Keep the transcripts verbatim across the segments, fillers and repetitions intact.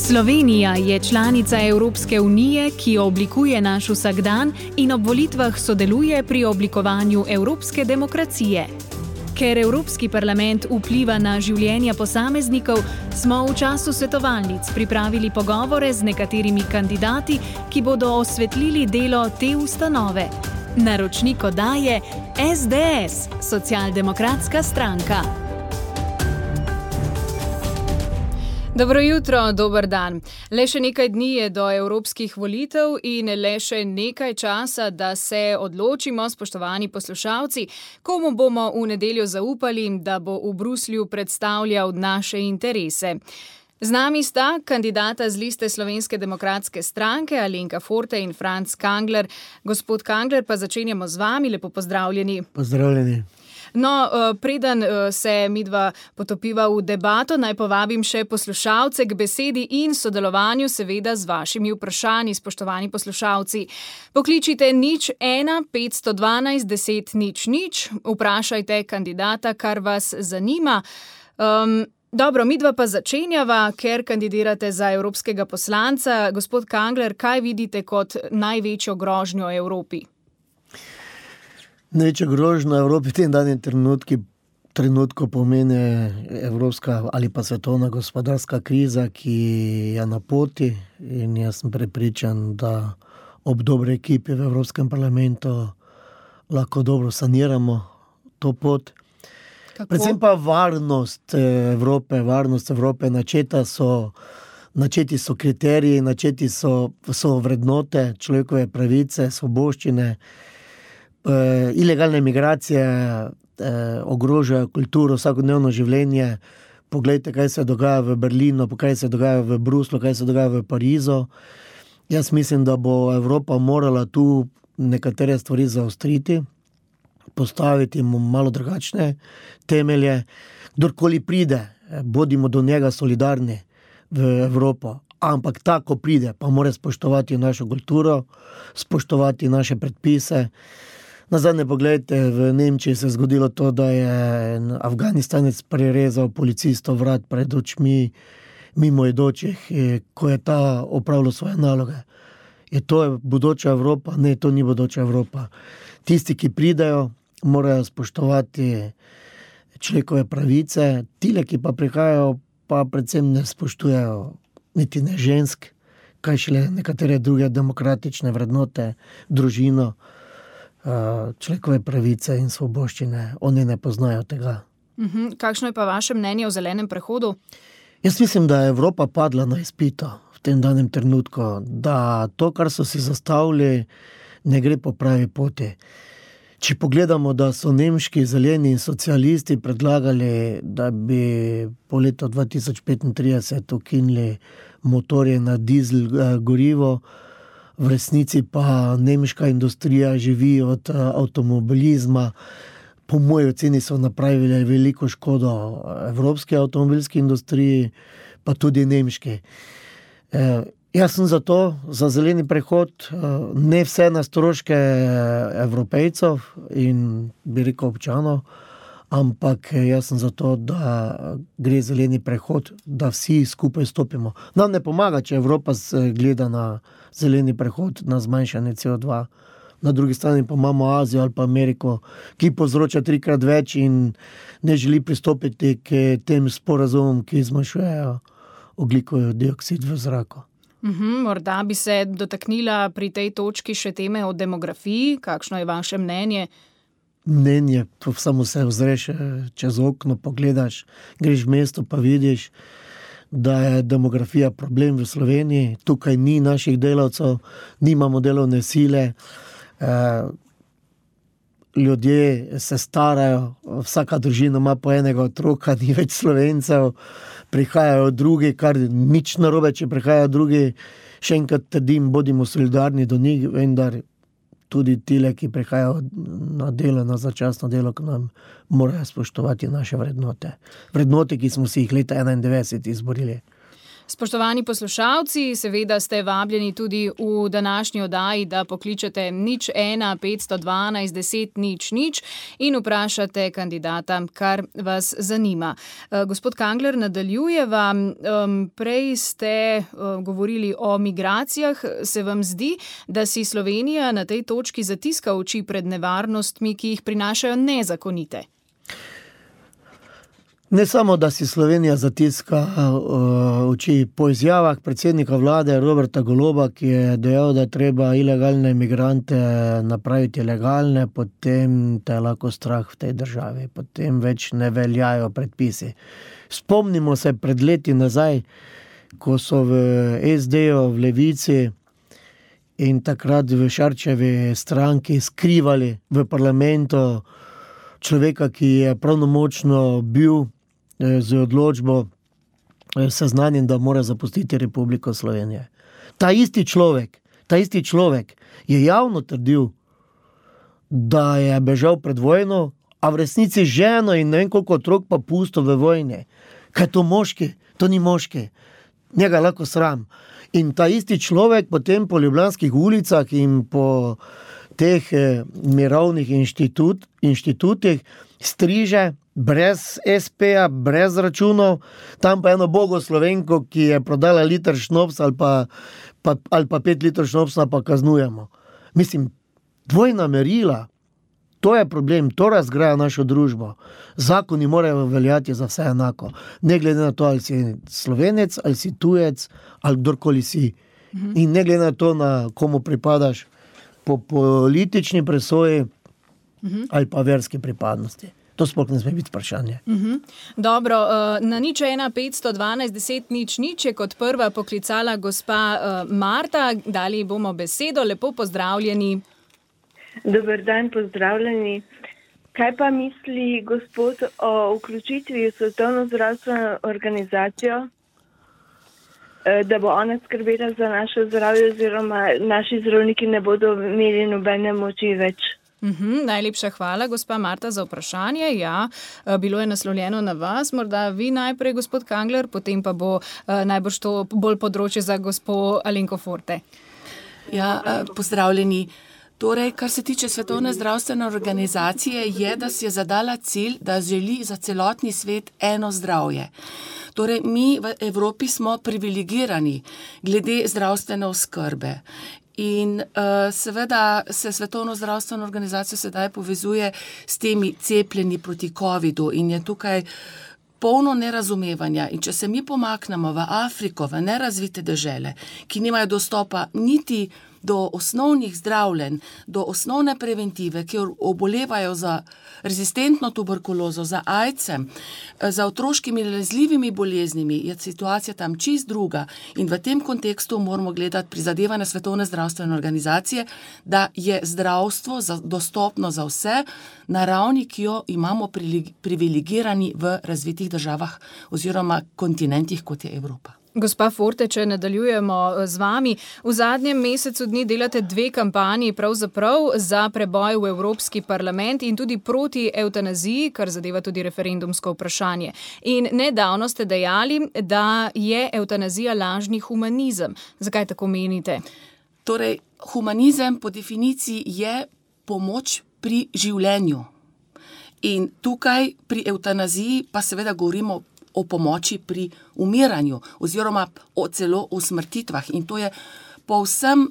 Slovenija je članica Evropske unije, ki oblikuje naš vsakdan in ob volitvah sodeluje pri oblikovanju evropske demokracije. Ker Evropski parlament vpliva na življenja posameznikov, smo v času svetovalnic pripravili pogovore z nekaterimi kandidati, ki bodo osvetlili delo te ustanove. Naročnik oddaje S D S, Socialdemokratska stranka. Dobro jutro, dober dan. Le še nekaj dni je do evropskih volitev in le še nekaj časa, da se odločimo, spoštovani poslušalci, komu bomo v nedeljo zaupali, da bo v Bruslju predstavljal naše interese. Z nami sta kandidata z liste Slovenske demokratske stranke, Alenka Forte in Franc Kangler. Gospod Kangler, pa začenjamo z vami, lepo pozdravljeni. Pozdravljeni. No, preden se midva potopiva v debato, naj povabim še poslušalce k besedi in sodelovanju, seveda z vašimi vprašanji, spoštovani poslušalci. Pokličite nič ena petsto dvanajst deset nič nič, vprašajte kandidata, kar vas zanima. Um, dobro, midva pa začenjava, ker kandidirate za evropskega poslanca. Gospod Kangler, kaj vidite kot največjo grožnjo Evropi? Največja grožnja Evropi v tem danem trenutku, trenutku pomeni evropska ali pa svetovna gospodarska kriza, ki je na poti, in jaz sem prepričan, da ob dobrej ekipi v Evropskem parlamentu lahko dobro saniramo to pot. Kako? Predvsem pa varnost Evrope, varnost Evrope, načeta so, načeti so kriteriji, načeti so, so vrednote, človekove pravice, svoboščine. Uh, ilegalne migracije uh, ogrožajo kulturo, vsakodnevno življenje. Poglejte, kaj se dogaja v Berlinu, kaj se dogaja v Bruslu, kaj se dogaja v Parizu. Jaz mislim, da bo Evropa morala tu nekatere stvari zaostriti, postaviti mu malo drugačne temelje. Kdorkoli pride, bodimo do njega solidarni v Evropo, ampak tako pride, pa mora spoštovati našo kulturo, spoštovati naše predpise. Nazadnje pogledajte, v Nemčiji se je zgodilo to, da je Afganistanec prerezal policistov vrat pred očmi mimoidočih, ko je ta opravljal svoje naloge. Je to bodoča Evropa? Ne, to ni bodoča Evropa. Tisti, ki pridejo, morajo spoštovati človekove pravice, tile, ki pa prihajajo, pa predvsem ne spoštujejo niti ne žensk, kaj šele nekatere druge demokratične vrednote, družino, človekove pravice in svoboščine. Oni ne poznajo tega. Uhum. Kakšno je pa vaše mnenje o zelenem prehodu? Jaz mislim, da je Evropa padla na izpitu v tem danem trenutku, da to, kar so si zastavili, ne gre po pravi poti. Če pogledamo, da so nemški zeleni in socialisti predlagali, da bi po letu dva tisoč petintrideset ukinili motorje na dizel gorivo, v resnici pa nemška industrija živi od avtomobilizma. Po moji oceni so napravili veliko škodo evropski avtomobilski industriji, pa tudi nemški. E, jaz sem za to, za zeleni prehod, ne vse na stroške Evropejcev in bi rekel občanov, ampak jaz sem za to, da gre zeleni prehod, da vsi skupaj stopimo. Nam ne pomaga, če Evropa gleda na zeleni prehod, na zmanjšanje C O dva. Na drugi strani pa imamo Azijo ali pa Ameriko, ki povzroča trikrat več in ne želi pristopiti k tem sporazumom, ki zmanjšujejo ogljikov dioksid v zraku. Uhum, morda bi se dotaknila pri tej točki še teme o demografiji. Kakšno je vaše mnenje? Mnenje, to samo se ozreš čez okno, pogledaš, greš v mesto pa vidiš, da je demografija problem v Sloveniji. Tukaj ni naših delavcev, nimamo delovne sile, e, ljudje se starajo, vsaka družina ima po enega otroka, ni več Slovencev, prihajajo drugi, kar nič narobe, če prihajajo drugi. Še enkrat trdim, bodimo solidarni do njih, vendar tudi tile, ki prihajajo na delo, na začasno delo k nam, morajo spoštovati naše vrednote. Vrednote, ki smo si jih leta enaindevetdeset izborili. Spoštovani poslušalci, seveda ste vabljeni tudi v današnji oddaji, da pokličete nič ena petsto dvanajst deset nič nič in vprašate kandidata, kar vas zanima. Gospod Kangler, nadaljujeva. Prej ste govorili o migracijah. Se vam zdi, da si Slovenija na tej točki zatiska oči pred nevarnostmi, ki jih prinašajo nezakonite? Ne samo, da si Slovenija zatiska uh, oči. Po izjavah predsednika vlade Roberta Goloba, ki je dejal, da je treba ilegalne migrante napraviti legalne, potem te je lahko strah v tej državi. Potem več ne veljajo predpisi. Spomnimo se pred leti nazaj, ko so v es de-ju, v Levici in takrat v Šarčevi stranki skrivali v parlamentu človeka, ki je pravnomočno bil z odločbo seznanjen, da mora zapustiti Republiko Slovenije. Ta isti človek, ta isti človek je javno trdil, da je bežal pred vojno, a v resnici ženo in ne vem koliko otrok pa pusto v vojni. Kaj to moški? To ni moški. Njega lahko sram. In ta isti človek potem po ljubljanskih ulicah in po teh mirovnih inštitut, inštitutih striže brez es pe-ja, brez računov, tam pa eno bogo Slovenko, ki je prodala liter šnops ali pa, pa, ali pa pet liter šnopsa, pa kaznujemo. Mislim, dvojna merila, to je problem, to razgraja našo družbo. Zakoni morajo veljati za vse enako. Ne glede na to, ali si Slovenec, ali si tujec, ali kdorkoli si. Mhm. In ne glede na to, na komu pripadaš, po politični presoji mhm. ali pa verski pripadnosti. To sploh ne sme biti vprašanje. Uh-huh. Dobro, na nič ena petsto dvanajst deset nič nič je kot prva poklicala gospa Marta. Dali bomo besedo. Lepo pozdravljeni. Dober dan, pozdravljeni. Kaj pa misli gospod o vključitvi v Svetovno zdravstveno organizacijo, da bo ona skrbela za naše zdravje oziroma naši zdravniki ne bodo imeli nobene moči več? Uhum, najlepša hvala, gospa Marta, za vprašanje. Ja, bilo je naslovljeno na vas, morda vi najprej, gospod Kangler, potem pa bo najbrž to bolj področje za gospo Alenko Forte. Ja, pozdravljeni. Torej, kar se tiče Svetovne zdravstvene organizacije, je, da si je zadala cilj, da želi za celotni svet eno zdravje. Torej, mi v Evropi smo privilegirani glede zdravstvene oskrbe. In uh, seveda se Svetovno zdravstveno organizacijo sedaj povezuje s temi cepljenji proti covidu in je tukaj polno nerazumevanja. In če se mi pomaknemo v Afriko, v nerazvite dežele, ki nimajo dostopa niti do osnovnih zdravljenj, do osnovne preventive, ki obolevajo za rezistentno tuberkulozo, za aidsom, za otroškimi nalezljivimi boleznimi, je situacija tam čist druga. In v tem kontekstu moramo gledati prizadevanja Svetovne zdravstvene organizacije, da je zdravstvo za, dostopno za vse na ravni, ki jo imamo privilegirani v razvitih državah oziroma kontinentih, kot je Evropa. Gospa Forte, če nadaljujemo z vami, v zadnjem mesecu dni delate dve kampanji pravzaprav za preboj v Evropski parlament in tudi proti evtanaziji, kar zadeva tudi referendumsko vprašanje. In nedavno ste dejali, da je evtanazija lažni humanizem. Zakaj tako menite? Torej, humanizem po definiciji je pomoč pri življenju. In tukaj pri evtanaziji pa seveda govorimo o pomoči pri umiranju oziroma o celo o smrtitvah. In to je povsem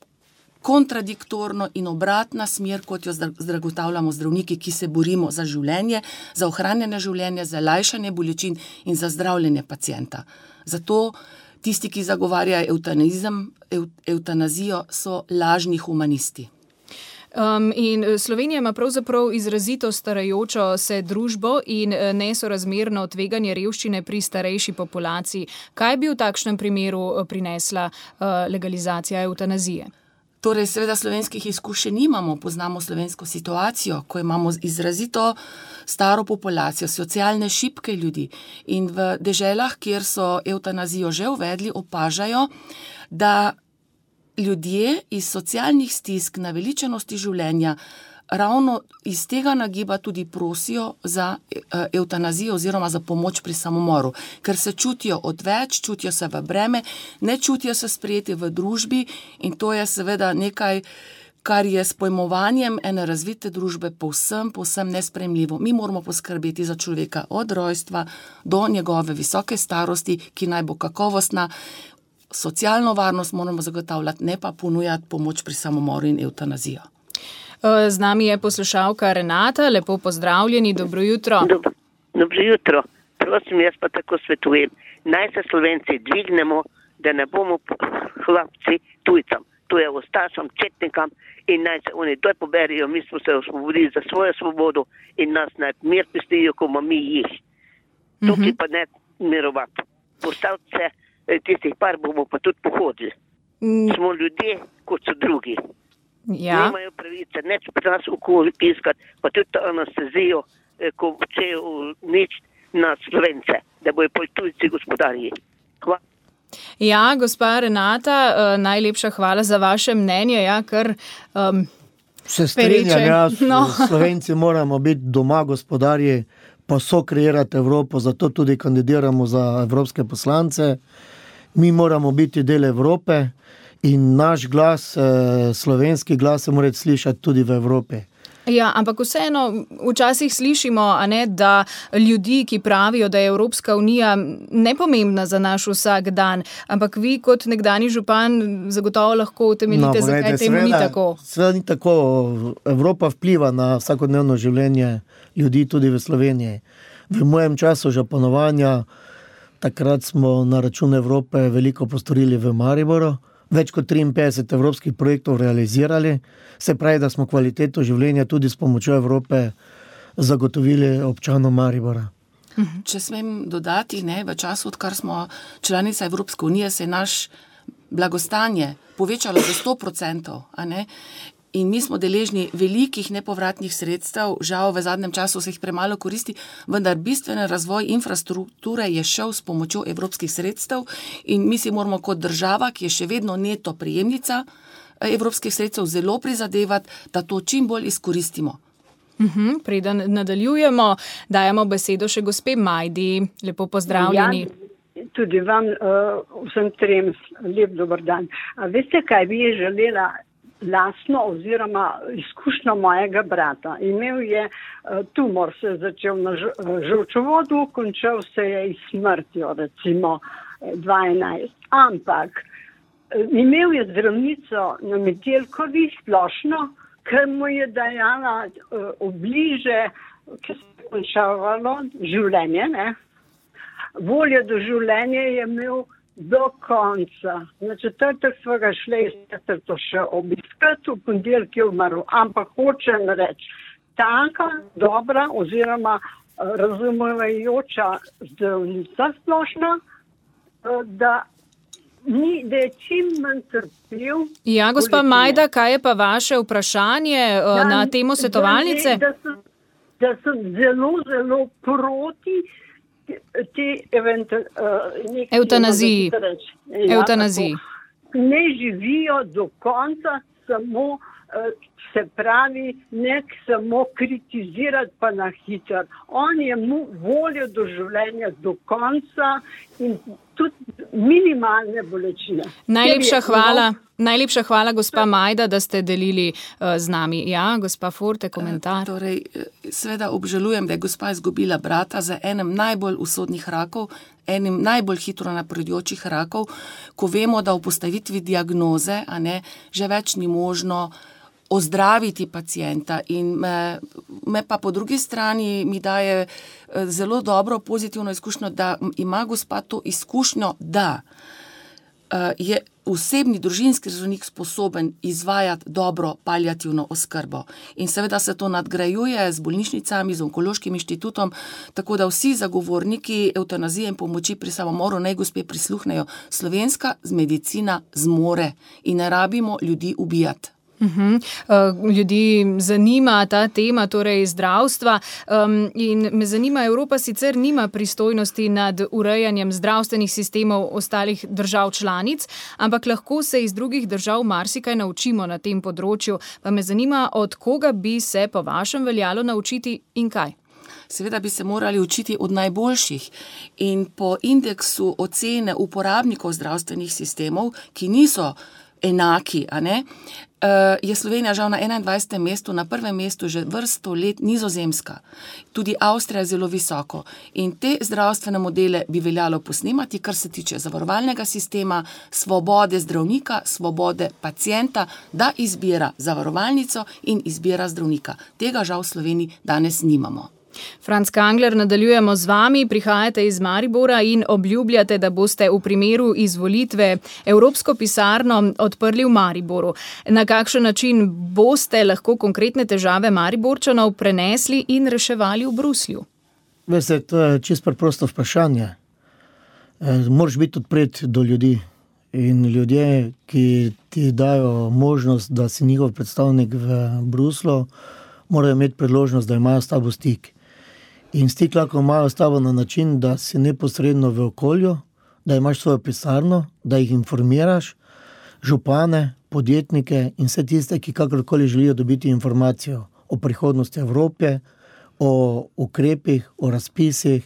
kontradiktorno in obratna smer, kot jo zagotavljamo zdravniki, ki se borimo za življenje, za ohranjanje življenja, za lajšanje bolečin in za zdravljenje pacienta. Zato tisti, ki zagovarjajo evtanizem, evtanazijo, so lažni humanisti. Um, in Slovenija ima pravzaprav izrazito starajočo se družbo in nesorazmerno tveganje revščine pri starejši populaciji. Kaj bi v takšnem primeru prinesla uh, legalizacija evtanazije? Torej, seveda slovenskih izkušenj nimamo, poznamo slovensko situacijo, ko imamo izrazito staro populacijo, socialne šibke ljudi. In v deželah, kjer so evtanazijo že uvedli, opažajo, da ljudje iz socialnih stisk, naveličenosti življenja ravno iz tega nagiba tudi prosijo za evtanazijo oziroma za pomoč pri samomoru, ker se čutijo odveč, čutijo se v breme, ne čutijo se sprejeti v družbi in to je seveda nekaj, kar je s pojmovanjem ene razvite družbe povsem, povsem nesprejemljivo. Mi moramo poskrbeti za človeka od rojstva do njegove visoke starosti, ki naj bo kakovostna. Socialno varnost moramo zagotavljati, ne pa ponujati pomoč pri samomoru in evtanazijo. Z nami je poslušalka Renata, lepo pozdravljeni, dobro jutro. Dobro, dobro jutro. Prosim, jaz pa tako svetujem. Naj se Slovenci dvignemo, da ne bomo hlapci tujcam, tuje ostašam, četnikam in naj se oni doj poberijo, mi smo se osvobodili za svojo svobodo in nas naj mir pustijo, ko mi jih. Tukaj pa ne mirovati. Postaviti se, tistih par bomo pa tudi pohodili. Smo ljudje, kot so drugi. Ja. Nimajo pravice, neč pri nas okoli piskati, pa tudi to anestezijo, ko čejo nič na Slovence, da bojo tujci gospodarji. Hvala. Ja, gospa Renata, najlepša hvala za vaše mnenje, ja, ker um, se strinjam, ja, no. Slovenci moramo biti doma gospodarji, pa so kreirati Evropo, zato tudi kandidiramo za evropske poslance. Mi moramo biti del Evrope in naš glas, slovenski glas se mora slišati tudi v Evropi. Ja, ampak vseeno včasih slišimo, a ne, da ljudi, ki pravijo, da je Evropska unija nepomembna za naš vsak dan, ampak vi kot nekdanji župan zagotovo lahko utemeljite, no, zakaj temu ni tako. Seveda ni tako. Evropa vpliva na vsakodnevno življenje ljudi tudi v Sloveniji. V mojem času županovanja, takrat smo na račun Evrope veliko postorili v Mariboru. Več kot triinpetdeset evropskih projektov realizirali, se pravi, da smo kvaliteto življenja tudi s pomočjo Evrope zagotovili občanom Maribora. Če smem dodati, ne, v času, odkar smo članica Evropske unije, se je naš blagostanje povečalo za sto procentov, a ne? In mi smo deležni velikih nepovratnih sredstev, žal v zadnjem času se jih premalo koristi, vendar bistven razvoj infrastrukture je šel s pomočjo evropskih sredstev in mi si moramo kot država, ki je še vedno neto prijemnica evropskih sredstev, zelo prizadevati, da to čim bolj izkoristimo. Uhum, preden nadaljujemo, dajemo besedo še gospe Majdi. Lepo pozdravljeni. Ja, tudi vam, uh, vsem trem, lep dober dan. A veste, kaj bi je želela lastno oziroma izkušnjo mojega brata. Imel je uh, tumor, se je začel na žolčevodu, končal se je iz smrtjo, recimo dva enajst. Ampak uh, imel je zdravnico na Metelkovi splošno, ker mu je dajala uh, obliže, ki se je končavalo življenje, ne? Voljo do življenja je imel do konca. Na četrtek smo ga šli to še obiskati, v ponedeljek je umrl, ampak hočem reči, taka, dobra oziroma razumevajoča zdravnica splošna, da, ni, da je čim manj trpel. Ja, gospa Majda, kaj je pa vaše vprašanje ja, na temo svetovalnice? Da, da, sem, da sem zelo, zelo proti te eventu, uh, eutanaziji. Ja, eutanaziji. Ne živijo do konca, samo uh, se pravi, nek samo kritizirati pa na hitro. On je mu voljo do življenja do konca in tudi minimalne bolečine. Najlepša hvala. Najlepša hvala, gospa Majda, da ste delili uh, z nami. Ja, gospa Forte, komentar. Uh, torej, seveda obžalujem, da je gospa izgubila brata za enem najbolj usodnih rakov, enim najbolj hitro napredujočih rakov, ko vemo, da v postavitvi diagnoze, a ne, že več ni možno ozdraviti pacienta in me, me pa po drugi strani mi daje zelo dobro pozitivno izkušnjo, da ima gospa to izkušnjo, da je osebni družinski zdravnik sposoben izvajati dobro paliativno oskrbo. In seveda se to nadgrajuje z bolnišnicami, z Onkološkim inštitutom, tako da vsi zagovorniki evtanazije in pomoči pri samomoru naj gospe prisluhnejo. Slovenska medicina zmore in ne rabimo ljudi ubijati. Uhum. Ljudi zanima ta tema, torej zdravstva, um, in me zanima, Evropa sicer nima pristojnosti nad urejanjem zdravstvenih sistemov ostalih držav članic, ampak lahko se iz drugih držav marsikaj naučimo na tem področju. Pa me zanima, od koga bi se po vašem veljalo naučiti in kaj? Seveda bi se morali učiti od najboljših in po indeksu ocene uporabnikov zdravstvenih sistemov, ki niso enaki, a ne, je Slovenija žal na enaindvajsetem mestu, na prvem mestu že vrsto let Nizozemska. Tudi Avstrija je zelo visoko. In te zdravstvene modele bi veljalo posnemati, kar se tiče zavarovalnega sistema, svobode zdravnika, svobode pacienta, da izbira zavarovalnico in izbira zdravnika. Tega žal v Sloveniji danes nimamo. Franc Kangler, nadaljujemo z vami, prihajate iz Maribora in obljubljate, da boste v primeru izvolitve Evropsko pisarno odprli v Mariboru. Na kakšen način boste lahko konkretne težave Mariborčanov prenesli in reševali v Bruslju? Veste, to je čisto preprosto vprašanje. E, moraš biti odpret do ljudi in ljudje, ki ti dajo možnost, da si njihov predstavnik v Bruslu, morajo imeti priložnost, da imajo s tabo stik. In stik lahko imajo s tabo na način, da si neposredno v okolju, da imaš svojo pisarno, da jih informiraš, župane, podjetnike in vse tiste, ki kakorkoli želijo dobiti informacijo o prihodnosti Evrope, o ukrepih, o razpisih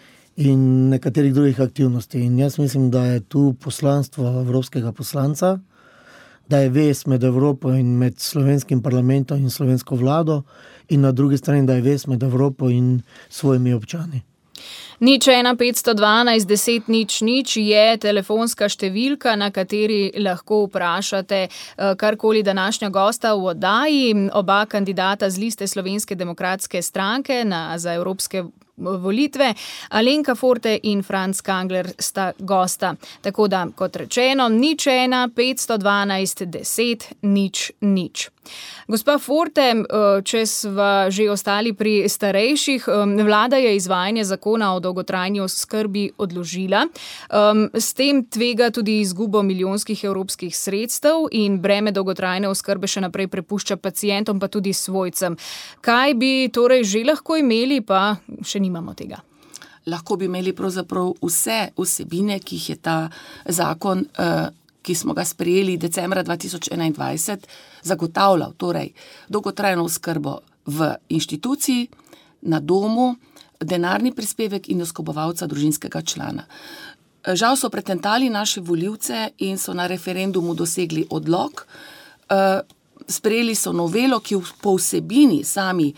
in nekaterih drugih aktivnosti. In jaz mislim, da je tu poslanstvo evropskega poslanca, da je vez med Evropo in med slovenskim parlamentom in slovensko vlado in na drugi strani, da je vez med Evropo in svojimi občani. Nič ena petsto dvanajst deset nič nič je telefonska številka, na kateri lahko vprašate karkoli današnja gosta v oddaji. Oba kandidata z liste Slovenske demokratske stranke na, za evropske volitve, Alenka Forte in Franc Kangler sta gosta. Tako da, kot rečeno, nič ena petsto dvanajst deset nič nič. Gospa Forte, če sva že ostali pri starejših, vlada je izvajanje zakona o dolgotrajni oskrbi odložila. S tem tvega tudi izgubo milijonskih evropskih sredstev in breme dolgotrajne oskrbe še naprej prepušča pacientom, pa tudi svojcem. Kaj bi torej že lahko imeli, pa še nimamo tega? Lahko bi imeli pravzaprav vse vsebine, ki jih je ta zakon, ki smo ga sprejeli decembra dva tisoč enaindvajset, zagotavljal, torej dolgotrajno oskrbo v inštituciji, na domu, denarni prispevek in oskrbovalca družinskega člana. Žal so pretentali naše volivce in so na referendumu dosegli odlok. Sprejeli so novelo, ki po vsebini sami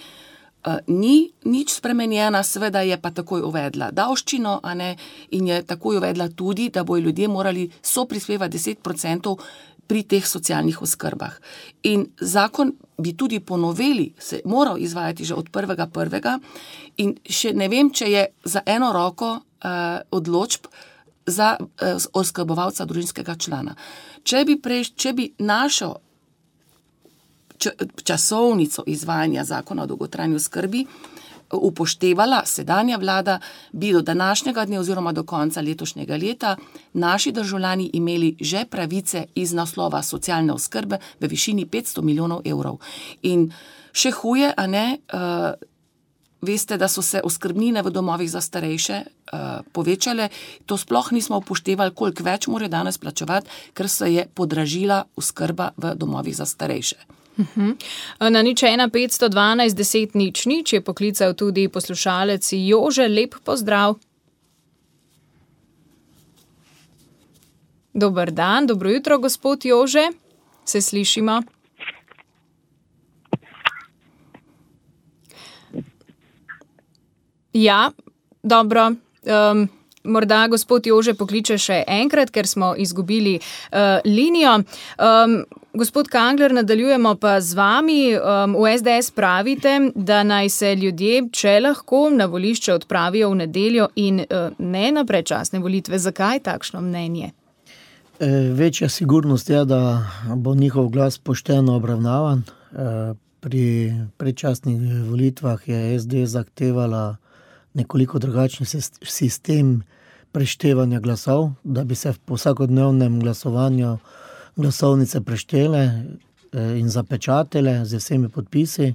ni nič spremenjena, seveda je pa takoj uvedla davščino, a ne, in je takoj uvedla tudi, da bojo ljudje morali soprispevati deset procentov pri teh socialnih oskrbah. In zakon bi tudi po noveli se moral izvajati že od prvega prvega in še ne vem, če je za eno roko uh, odločb za uh, oskrbovalca družinskega člana. Če bi, prej, če bi našel časovnico izvajanja zakona o dolgotrajni oskrbi upoštevala sedanja vlada, bi do današnjega dne oziroma do konca letošnjega leta naši državljani imeli že pravice iz naslova socialne oskrbe v višini petsto milijonov evrov. In še huje, a ne, uh, veste, da so se oskrbnine v domovih za starejše uh, povečale, to sploh nismo upoštevali, koliko več morajo danes plačevati, ker se je podražila oskrba v domovih za starejše. Uhum. Na nič ena petsto dvanajst deset nič nič je poklical tudi poslušalec Jože. Lep pozdrav. Dober dan, dobro jutro, gospod Jože. Se slišimo? Ja, dobro. Um, morda gospod Jože pokliče še enkrat, ker smo izgubili uh, linijo. Um, Gospod Kangler, nadaljujemo pa z vami. Um, v es de es pravite, da naj se ljudje, če lahko, na volišče odpravijo v nedeljo in uh, ne na predčasne volitve. Zakaj takšno mnenje? E, večja sigurnost je, da bo njihov glas pošteno obravnavan. E, pri predčasnih volitvah je es de es zahtevala nekoliko drugačen sistem preštevanja glasov, da bi se po vsakodnevnem glasovanju glasovnice preštele in zapečatile z vsemi podpisi.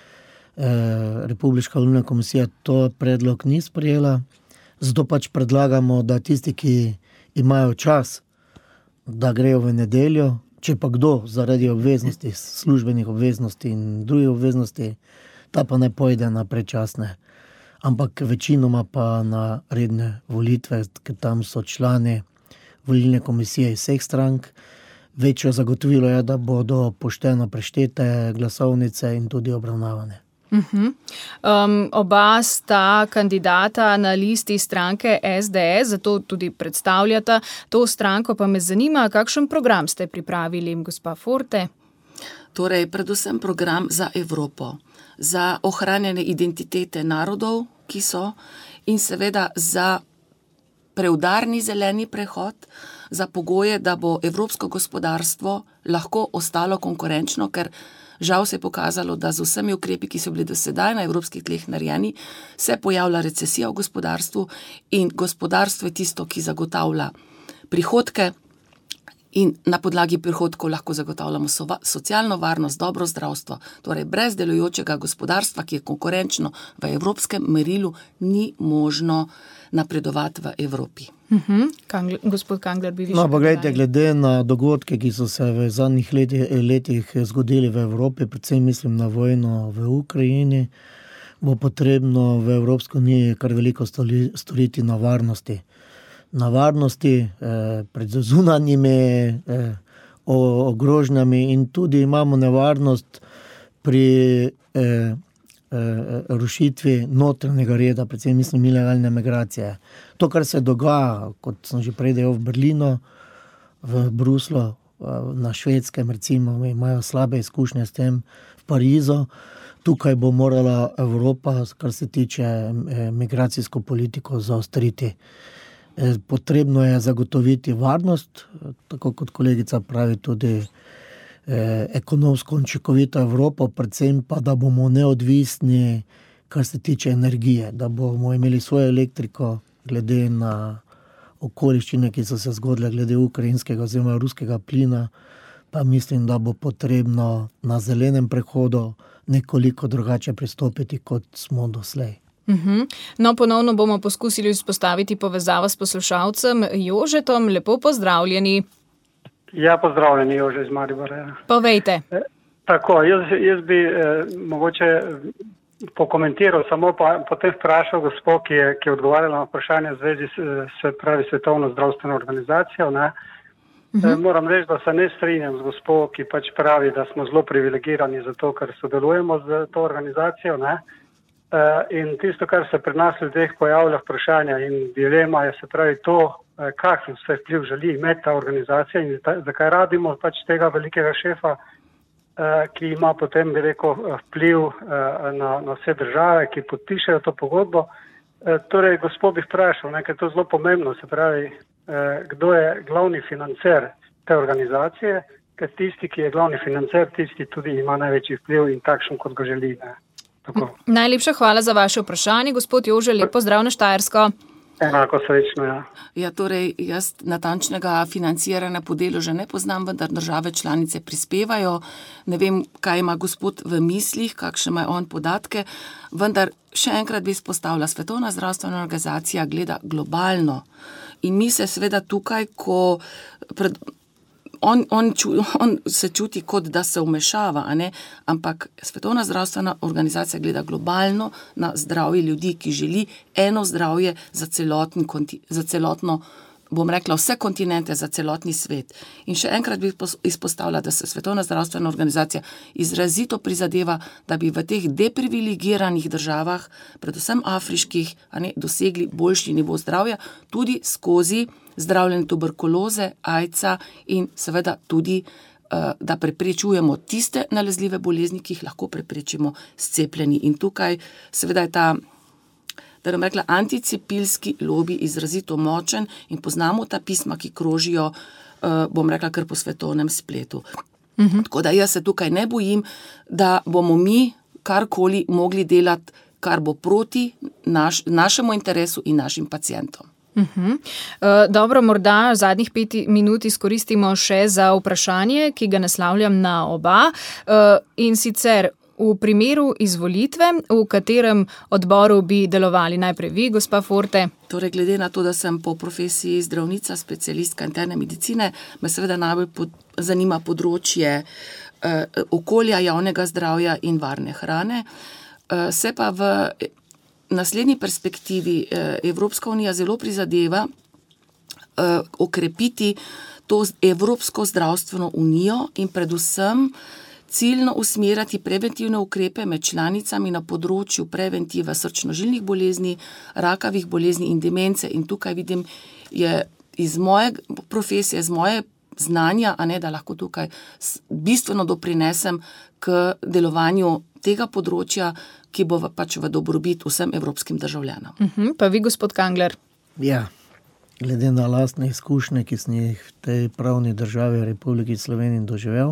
Republiška volilna komisija to predlog ni sprejela, zato pač predlagamo, da tisti, ki imajo čas, da grejo v nedeljo, če pa kdo zaradi obveznosti, službenih obveznosti in drugih obveznosti, ta pa ne pojde na predčasne, ampak večinoma pa na redne volitve, ker tam so člani volilne komisije iz vseh strank. Večjo zagotovilo je, da bodo pošteno preštete glasovnice in tudi obravnavane. Uh-huh. Um, oba sta kandidata na listi stranke S D S, zato tudi predstavljata to stranko, pa me zanima, kakšen program ste pripravili, gospa Forte? Torej, predvsem program za Evropo, za ohranjanje identitete narodov, ki so, in seveda za preudarni zeleni prehod, za pogoje, da bo evropsko gospodarstvo lahko ostalo konkurenčno, ker žal se je pokazalo, da z vsemi ukrepi, ki so bili do sedaj na evropskih tleh narejeni, se pojavlja recesija v gospodarstvu in gospodarstvo je tisto, ki zagotavlja prihodke in na podlagi prihodkov lahko zagotavljamo so- socialno varnost, dobro zdravstvo. Torej, brez delujočega gospodarstva, ki je konkurenčno v evropskem merilu, ni možno napredovati v Evropi. Uh-huh. Kangler, gospod Kangler, bi vi še No, pa gledajte, dodali? glede na dogodke, ki so se v zadnjih letih, letih zgodili v Evropi, predvsem mislim na vojno v Ukrajini, bo potrebno v Evropski uniji kar veliko stoli, storiti na varnosti. Na varnosti eh, pred zunanjimi eh, ogrožnjami in tudi imamo nevarnost pri eh, rušitvi notranjega reda, predvsem mislim ilegalne migracije. To, kar se dogaja, kot sem že prej dejal, v Berlinu, v Bruslu, na Švedskem, recimo, imajo slabe izkušnje s tem, v Parizu. Tukaj bo morala Evropa, kar se tiče migracijsko politiko, zaostriti. Potrebno je zagotoviti varnost, tako kot kolegica pravi, tudi ekonomsko učinkovito Evropo, predvsem pa, da bomo neodvisni, kar se tiče energije, da bomo imeli svojo elektriko glede na okoliščine, ki so se zgodile glede ukrajinskega oziroma ruskega plina, pa mislim, da bo potrebno na zelenem prehodu nekoliko drugače pristopiti, kot smo doslej. Uh-huh. No, ponovno bomo poskusili vzpostaviti povezavo s poslušalcem Jožetom. Lepo pozdravljeni. Ja, pozdravljeni, Jože iz Maribora. Povejte. E, tako, jaz, jaz bi eh, mogoče pokomentiral, samo pa potem vprašal gospod, ki je, ki je odgovarjala na vprašanje v zvezi s, se pravi Svetovno zdravstveno organizacijo. Ne? Uh-huh. E, moram reči, da se ne strinjam z gospod, ki pač pravi, da smo zelo privilegirani zato, ker sodelujemo z to organizacijo. Ne? E, in tisto, kar se pri nas ljudeh pojavlja vprašanja in dilema, je se pravi to, kakšen vse vpliv želi imeti ta organizacija in ta, zakaj rabimo pač tega velikega šefa, eh, ki ima potem, bi rekel, vpliv eh, na, na vse države, ki podpišejo to pogodbo. Eh, torej, gospod bi vprašal, nekaj je to zelo pomembno, se pravi, eh, kdo je glavni financer te organizacije, ker tisti, ki je glavni financer, tisti tudi ima največji vpliv in takšen, kot ga želi. Ne. Tako. Najlepša hvala za vaše vprašanje, gospod Jože, lep pozdrav na Štajersko. Enako srečno, ja. Ja, torej, jaz natančnega financiranja po delu že ne poznam, vendar države članice prispevajo. Ne vem, kaj ima gospod v mislih, kakšne ima on podatke, vendar še enkrat bi izpostavila, Svetovna zdravstvena organizacija gleda globalno. In mi se seveda tukaj, ko pred, on, on, ču, on se čuti kot da se vmešava, a ne? Ampak Svetovna zdravstvena organizacija gleda globalno na zdravje ljudi, ki želi eno zdravje za, celoten, za celotno, bom rekla, vse kontinente, za celotni svet. In še enkrat bi izpostavila, da se Svetovna zdravstvena organizacija izrazito prizadeva, da bi v teh deprivilegiranih državah, predvsem afriških, a ne, dosegli boljši nivo zdravja, tudi skozi zdravljenje tuberkuloze, ajca in seveda tudi, da preprečujemo tiste nalezljive bolezni, ki jih lahko preprečimo s cepljenji. In tukaj seveda je ta, da bom rekla, anticepilski lobby izrazito močen in poznamo ta pisma, ki krožijo, bom rekla, kar po svetovnem spletu. Uh-huh. Tako da jaz se tukaj ne bojim, da bomo mi karkoli mogli delati, kar bo proti naš, našemu interesu in našim pacientom. Uh-huh. Uh, dobro, morda zadnjih pet minut izkoristimo še za vprašanje, ki ga naslavljam na oba. Uh, in sicer v primeru izvolitve, v katerem odboru bi delovali najprej vi, gospa Forte? Torej, glede na to, da sem po profesiji zdravnica, specialistka interne medicine, me seveda najbolj pod, zanima področje uh, okolja, javnega zdravja in varne hrane. Uh, se pa v naslednji perspektivi Evropska unija zelo prizadeva uh, okrepiti to Evropsko zdravstveno unijo in predvsem ciljno usmerjati preventivne ukrepe med članicami na področju preventive srčno-žilnih bolezni, rakavih bolezni in demence. In tukaj vidim, je iz moje profesije, iz moje znanja, a ne, da lahko tukaj bistveno doprinesem k delovanju tega področja, ki bo pač v dobrobit vsem evropskim državljanom. Uh-huh. Pa vi, gospod Kangler? Ja, glede na lastne izkušnje, ki sem jih v tej pravni državi v Republiki Sloveniji doživel,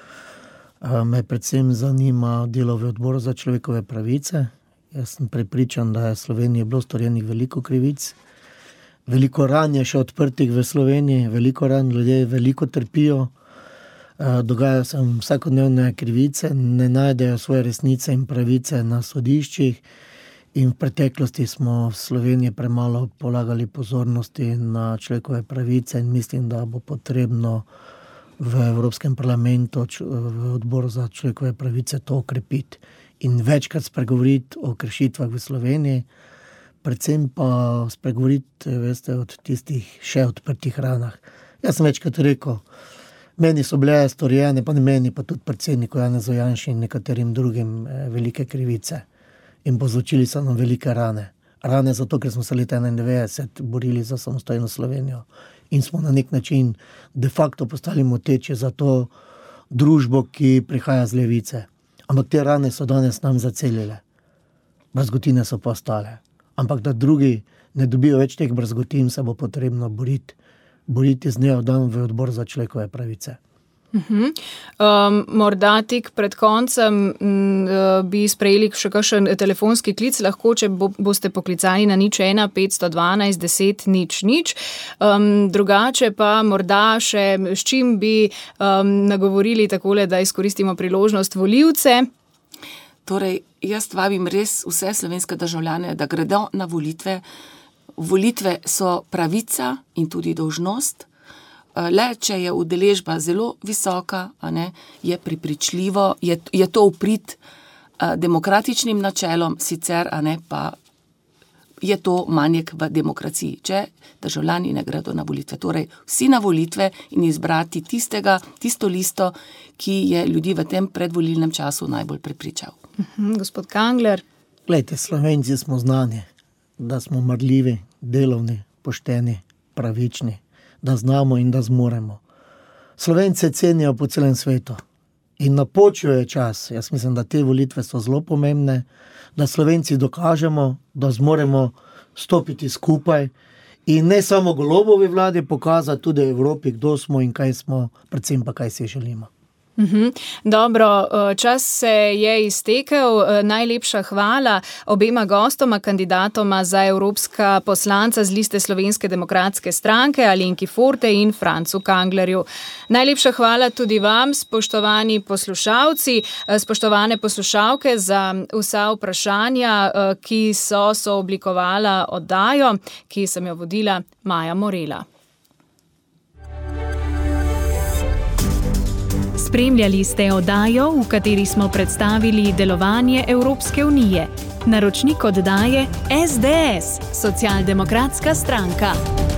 me predvsem zanima delo v odboru za človekove pravice. Jaz sem prepričan, da je v Sloveniji bilo storjenih veliko krivic, veliko ran je še odprtih v Sloveniji, veliko ran, ljudje veliko trpijo, dogajajo se vsakodnevne krivice, ne najdejo svoje resnice in pravice na sodiščih in v preteklosti smo v Sloveniji premalo polagali pozornosti na človekove pravice in mislim, da bo potrebno v Evropskem parlamentu, v odboru za človekove pravice to okrepiti in večkrat spregovoriti o kršitvah v Sloveniji, predvsem pa spregovoriti, veste, od tistih še odprtih ranah. Jaz sem večkrat rekel, meni so bile storjene, pa ne meni, pa tudi predsedniku Janezu Janši in nekaterim drugim velike krivice in povzročili so nam velike rane. Rane zato, ker smo se leta enaindevetdeset borili za samostojno Slovenijo in smo na nek način de facto postali moteči za to družbo, ki prihaja z levice. Ampak te rane so danes nam zacelile. Brazgotine so pa ostale. Ampak da drugi ne dobijo več teh brazgotin, se bo potrebno boriti. boriti z dneva v dan v odbor za človekove pravice. Uh-huh. Um, morda tik pred koncem m, bi sprejeli še kakšen telefonski klic, lahko, če bo, boste poklicani na nič ena petsto dvanajst deset nič nič. Um, drugače pa morda še s čim bi um, nagovorili takole, da izkoristimo priložnost volivce. Torej, jaz vabim res vse slovenske državljane, da gredo na volitve. Volitve so pravica in tudi dolžnost. Le, če je udeležba zelo visoka, a ne, je prepričljivo, je, je to v prid demokratičnim načelom, sicer a ne, pa je to manjek v demokraciji, če državljani ne gredo na volitve. Torej, vsi na volitve in izbrati tistega, tisto listo, ki je ljudi v tem predvolilnem času najbolj prepričal. Uh-huh, gospod Kangler. Glejte, Slovenci smo znani, da smo marljivi, delovni, pošteni, pravični, da znamo in da zmoremo. Slovence cenijo po celem svetu in napočil je čas. Jaz mislim, da te volitve so zelo pomembne, da Slovenci dokažemo, da zmoremo stopiti skupaj in ne samo Golobovi vladi pokazati, tudi Evropi, kdo smo in kaj smo, predvsem pa kaj si želimo. Uhum. Dobro, čas se je iztekel. Najlepša hvala obema gostoma, kandidatoma za evropska poslanca z liste Slovenske demokratske stranke, Alenki Forte in Francu Kanglerju. Najlepša hvala tudi vam, spoštovani poslušalci, spoštovane poslušalke, za vsa vprašanja, ki so sooblikovala oddajo, ki sem jo vodila Maja Morela. Spremljali ste oddajo, v kateri smo predstavili delovanje Evropske unije. Naročnik oddaje S D S, Socialdemokratska stranka.